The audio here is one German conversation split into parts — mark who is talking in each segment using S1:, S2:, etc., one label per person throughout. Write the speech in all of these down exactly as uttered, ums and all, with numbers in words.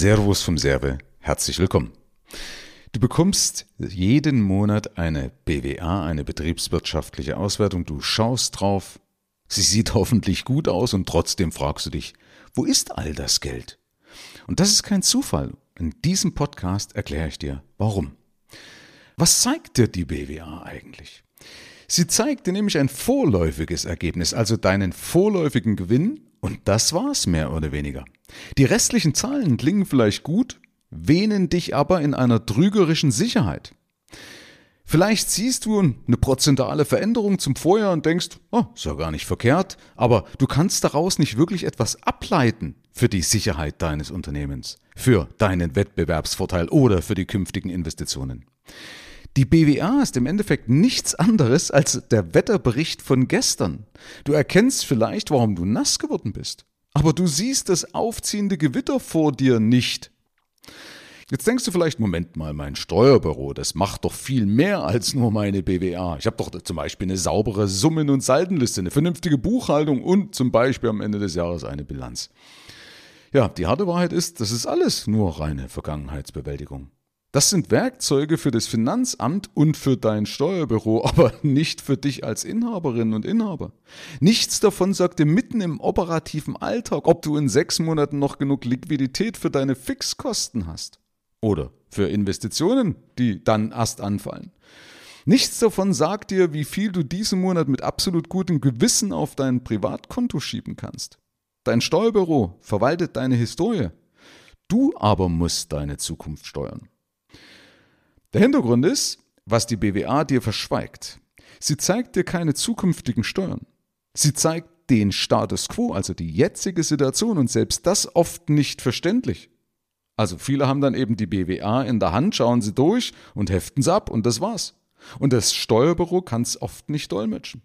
S1: Servus vom Serve, herzlich willkommen. Du bekommst jeden Monat eine B W A, eine betriebswirtschaftliche Auswertung. Du schaust drauf, sie sieht hoffentlich gut aus und trotzdem fragst du dich, wo ist all das Geld? Und das ist kein Zufall. In diesem Podcast erkläre ich dir, warum. Was zeigt dir die B W A eigentlich? Sie zeigt dir nämlich ein vorläufiges Ergebnis, also deinen vorläufigen Gewinn, und das war's mehr oder weniger. Die restlichen Zahlen klingen vielleicht gut, wähnen dich aber in einer trügerischen Sicherheit. Vielleicht siehst du eine prozentuale Veränderung zum Vorjahr und denkst, oh, ist ja gar nicht verkehrt, aber du kannst daraus nicht wirklich etwas ableiten für die Sicherheit deines Unternehmens, für deinen Wettbewerbsvorteil oder für die künftigen Investitionen. Die B W A ist im Endeffekt nichts anderes als der Wetterbericht von gestern. Du erkennst vielleicht, warum du nass geworden bist, aber du siehst das aufziehende Gewitter vor dir nicht. Jetzt denkst du vielleicht, Moment mal, mein Steuerbüro, das macht doch viel mehr als nur meine B W A. Ich habe doch zum Beispiel eine saubere Summen- und Saldenliste, eine vernünftige Buchhaltung und zum Beispiel am Ende des Jahres eine Bilanz. Ja, die harte Wahrheit ist, das ist alles nur reine Vergangenheitsbewältigung. Das sind Werkzeuge für das Finanzamt und für dein Steuerbüro, aber nicht für dich als Inhaberin und Inhaber. Nichts davon sagt dir mitten im operativen Alltag, ob du in sechs Monaten noch genug Liquidität für deine Fixkosten hast. Oder für Investitionen, die dann erst anfallen. Nichts davon sagt dir, wie viel du diesen Monat mit absolut gutem Gewissen auf dein Privatkonto schieben kannst. Dein Steuerbüro verwaltet deine Historie. Du aber musst deine Zukunft steuern. Der Hintergrund ist, was die B W A dir verschweigt. Sie zeigt dir keine zukünftigen Steuern. Sie zeigt den Status quo, also die jetzige Situation, und selbst das oft nicht verständlich. Also viele haben dann eben die B W A in der Hand, schauen sie durch und heften sie ab und das war's. Und das Steuerbüro kann es oft nicht dolmetschen.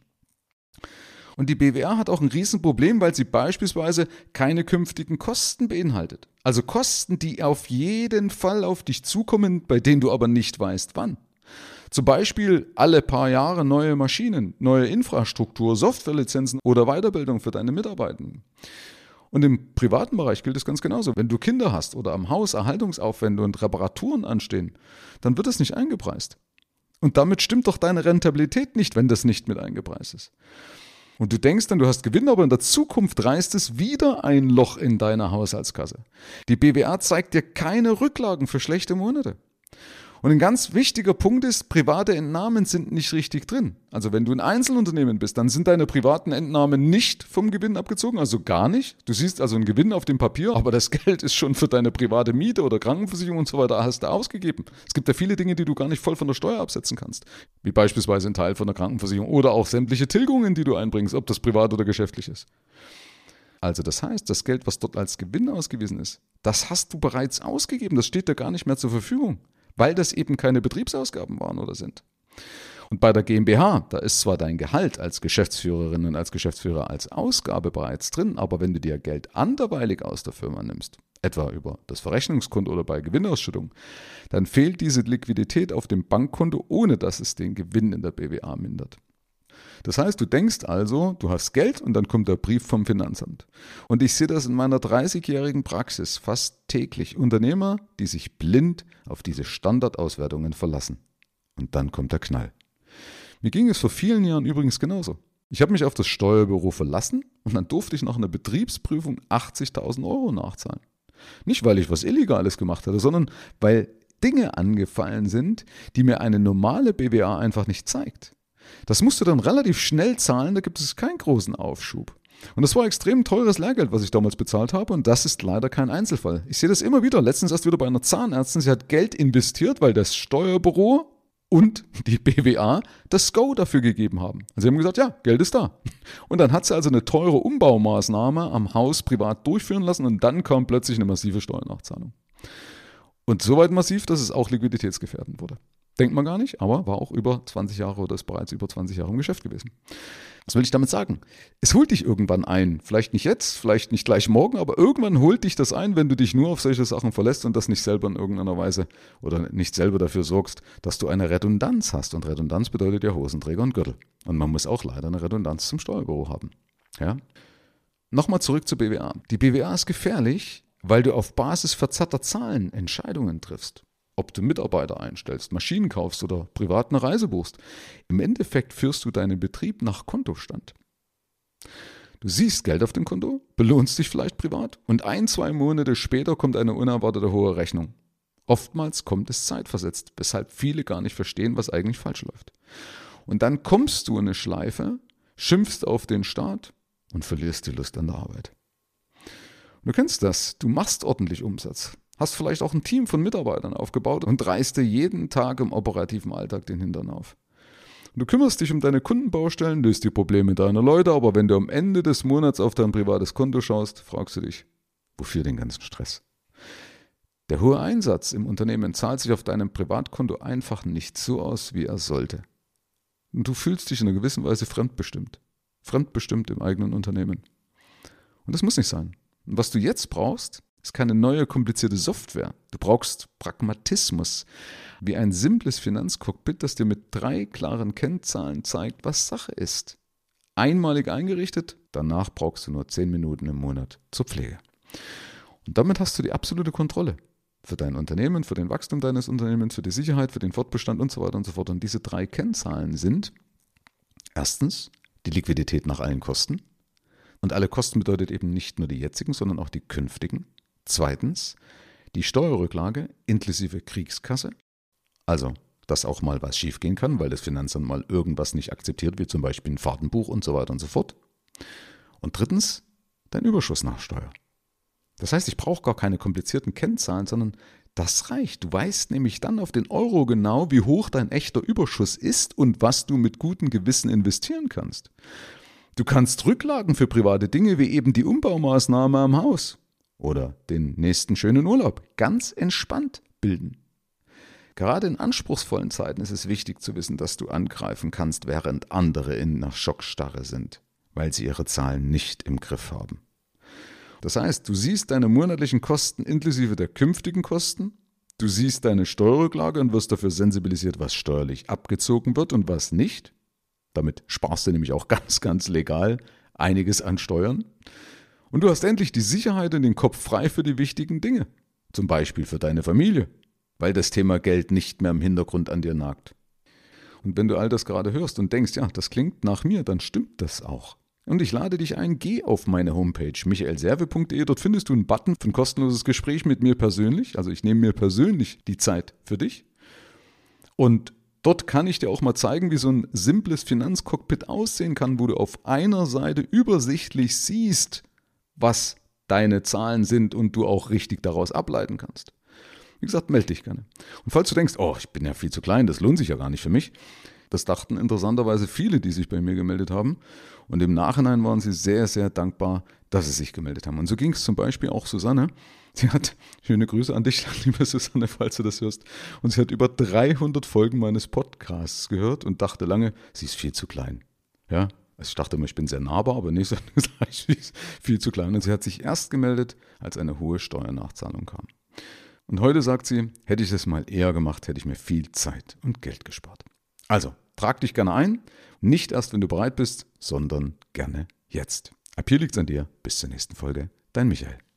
S1: Und die B W A hat auch ein Riesenproblem, weil sie beispielsweise keine künftigen Kosten beinhaltet. Also Kosten, die auf jeden Fall auf dich zukommen, bei denen du aber nicht weißt, wann. Zum Beispiel alle paar Jahre neue Maschinen, neue Infrastruktur, Softwarelizenzen oder Weiterbildung für deine Mitarbeitenden. Und im privaten Bereich gilt es ganz genauso. Wenn du Kinder hast oder am Haus Erhaltungsaufwände und Reparaturen anstehen, dann wird das nicht eingepreist. Und damit stimmt doch deine Rentabilität nicht, wenn das nicht mit eingepreist ist. Und du denkst dann, du hast Gewinn, aber in der Zukunft reißt es wieder ein Loch in deiner Haushaltskasse. Die B W A zeigt dir keine Rücklagen für schlechte Monate. Und ein ganz wichtiger Punkt ist, private Entnahmen sind nicht richtig drin. Also wenn du ein Einzelunternehmen bist, dann sind deine privaten Entnahmen nicht vom Gewinn abgezogen, also gar nicht. Du siehst also einen Gewinn auf dem Papier, aber das Geld ist schon für deine private Miete oder Krankenversicherung und so weiter hast du ausgegeben. Es gibt ja viele Dinge, die du gar nicht voll von der Steuer absetzen kannst, wie beispielsweise ein Teil von der Krankenversicherung oder auch sämtliche Tilgungen, die du einbringst, ob das privat oder geschäftlich ist. Also das heißt, das Geld, was dort als Gewinn ausgewiesen ist, das hast du bereits ausgegeben, das steht dir gar nicht mehr zur Verfügung, weil das eben keine Betriebsausgaben waren oder sind. Und bei der GmbH, da ist zwar dein Gehalt als Geschäftsführerin und als Geschäftsführer als Ausgabe bereits drin, aber wenn du dir Geld anderweitig aus der Firma nimmst, etwa über das Verrechnungskonto oder bei Gewinnausschüttung, dann fehlt diese Liquidität auf dem Bankkonto, ohne dass es den Gewinn in der B W A mindert. Das heißt, du denkst also, du hast Geld und dann kommt der Brief vom Finanzamt. Und ich sehe das in meiner dreißigjährigen Praxis fast täglich. Unternehmer, die sich blind auf diese Standardauswertungen verlassen. Und dann kommt der Knall. Mir ging es vor vielen Jahren übrigens genauso. Ich habe mich auf das Steuerbüro verlassen und dann durfte ich nach einer Betriebsprüfung achtzigtausend Euro nachzahlen. Nicht, weil ich was Illegales gemacht hatte, sondern weil Dinge angefallen sind, die mir eine normale B W A einfach nicht zeigt. Das musst du dann relativ schnell zahlen, da gibt es keinen großen Aufschub. Und das war extrem teures Lehrgeld, was ich damals bezahlt habe, und das ist leider kein Einzelfall. Ich sehe das immer wieder, letztens erst wieder bei einer Zahnärztin, sie hat Geld investiert, weil das Steuerbüro und die B W A das Go dafür gegeben haben. Also sie haben gesagt, ja, Geld ist da. Und dann hat sie also eine teure Umbaumaßnahme am Haus privat durchführen lassen und dann kam plötzlich eine massive Steuernachzahlung. Und soweit massiv, dass es auch liquiditätsgefährdend wurde. Denkt man gar nicht, aber war auch über zwanzig Jahre oder ist bereits über zwanzig Jahre im Geschäft gewesen. Was will ich damit sagen? Es holt dich irgendwann ein. Vielleicht nicht jetzt, vielleicht nicht gleich morgen, aber irgendwann holt dich das ein, wenn du dich nur auf solche Sachen verlässt und das nicht selber in irgendeiner Weise oder nicht selber dafür sorgst, dass du eine Redundanz hast. Und Redundanz bedeutet ja Hosenträger und Gürtel. Und man muss auch leider eine Redundanz zum Steuerbüro haben. Ja? Nochmal zurück zur B W A. Die B W A ist gefährlich, weil du auf Basis verzerrter Zahlen Entscheidungen triffst. Ob du Mitarbeiter einstellst, Maschinen kaufst oder privat eine Reise buchst. Im Endeffekt führst du deinen Betrieb nach Kontostand. Du siehst Geld auf dem Konto, belohnst dich vielleicht privat und ein, zwei Monate später kommt eine unerwartete hohe Rechnung. Oftmals kommt es zeitversetzt, weshalb viele gar nicht verstehen, was eigentlich falsch läuft. Und dann kommst du in eine Schleife, schimpfst auf den Staat und verlierst die Lust an der Arbeit. Und du kennst das, du machst ordentlich Umsatz, hast vielleicht auch ein Team von Mitarbeitern aufgebaut und reißt dir jeden Tag im operativen Alltag den Hintern auf. Und du kümmerst dich um deine Kundenbaustellen, löst die Probleme deiner Leute, aber wenn du am Ende des Monats auf dein privates Konto schaust, fragst du dich, wofür den ganzen Stress? Der hohe Einsatz im Unternehmen zahlt sich auf deinem Privatkonto einfach nicht so aus, wie er sollte. Und du fühlst dich in einer gewissen Weise fremdbestimmt. Fremdbestimmt im eigenen Unternehmen. Und das muss nicht sein. Und was du jetzt brauchst, ist keine neue komplizierte Software. Du brauchst Pragmatismus, wie ein simples Finanzcockpit, das dir mit drei klaren Kennzahlen zeigt, was Sache ist. Einmalig eingerichtet, danach brauchst du nur zehn Minuten im Monat zur Pflege. Und damit hast du die absolute Kontrolle. Für dein Unternehmen, für den Wachstum deines Unternehmens, für die Sicherheit, für den Fortbestand und so weiter und so fort. Und diese drei Kennzahlen sind erstens die Liquidität nach allen Kosten. Und alle Kosten bedeutet eben nicht nur die jetzigen, sondern auch die künftigen. Zweitens die Steuerrücklage inklusive Kriegskasse. Also, dass auch mal was schiefgehen kann, weil das Finanzamt mal irgendwas nicht akzeptiert, wie zum Beispiel ein Fahrtenbuch und so weiter und so fort. Und drittens dein Überschuss nach Steuer. Das heißt, ich brauche gar keine komplizierten Kennzahlen, sondern das reicht. Du weißt nämlich dann auf den Euro genau, wie hoch dein echter Überschuss ist und was du mit gutem Gewissen investieren kannst. Du kannst Rücklagen für private Dinge wie eben die Umbaumaßnahme am Haus oder den nächsten schönen Urlaub ganz entspannt bilden. Gerade in anspruchsvollen Zeiten ist es wichtig zu wissen, dass du angreifen kannst, während andere in einer Schockstarre sind, weil sie ihre Zahlen nicht im Griff haben. Das heißt, du siehst deine monatlichen Kosten inklusive der künftigen Kosten, du siehst deine Steuerrücklage und wirst dafür sensibilisiert, was steuerlich abgezogen wird und was nicht. Damit sparst du nämlich auch ganz, ganz legal einiges an Steuern. Und du hast endlich die Sicherheit und den Kopf frei für die wichtigen Dinge. Zum Beispiel für deine Familie, weil das Thema Geld nicht mehr im Hintergrund an dir nagt. Und wenn du all das gerade hörst und denkst, ja, das klingt nach mir, dann stimmt das auch. Und ich lade dich ein, geh auf meine Homepage michael serve punkt de, dort findest du einen Button für ein kostenloses Gespräch mit mir persönlich. Also ich nehme mir persönlich die Zeit für dich. Und dort kann ich dir auch mal zeigen, wie so ein simples Finanzcockpit aussehen kann, wo du auf einer Seite übersichtlich siehst, was deine Zahlen sind und du auch richtig daraus ableiten kannst. Wie gesagt, melde dich gerne. Und falls du denkst, oh, ich bin ja viel zu klein, das lohnt sich ja gar nicht für mich, das dachten interessanterweise viele, die sich bei mir gemeldet haben. Und im Nachhinein waren sie sehr, sehr dankbar, dass sie sich gemeldet haben. Und so ging es zum Beispiel auch Susanne. Sie hat, schöne Grüße an dich, liebe Susanne, falls du das hörst. Und sie hat über dreihundert Folgen meines Podcasts gehört und dachte lange, sie ist viel zu klein. Ja, also ich dachte immer, ich bin sehr nahbar, aber nee, sie ist viel zu klein. Und sie hat sich erst gemeldet, als eine hohe Steuernachzahlung kam. Und heute sagt sie, hätte ich es mal eher gemacht, hätte ich mir viel Zeit und Geld gespart. Also, trag dich gerne ein, nicht erst, wenn du bereit bist, sondern gerne jetzt. Ab hier liegt's an dir. Bis zur nächsten Folge. Dein Michael.